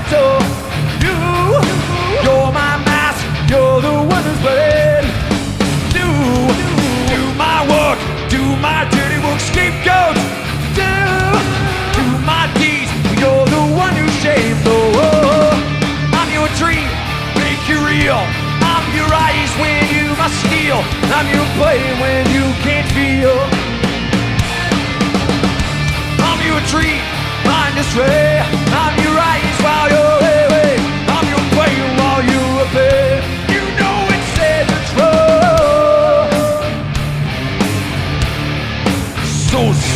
So you're my mask, you're the one who's bled. Do my work, do my dirty work, scapegoat. Do my deeds, you're the one who shamed. Oh, I'm your dream, make you real. I'm your eyes when you must steal. I'm your play when you can't feel. I'm your dream, mind astray.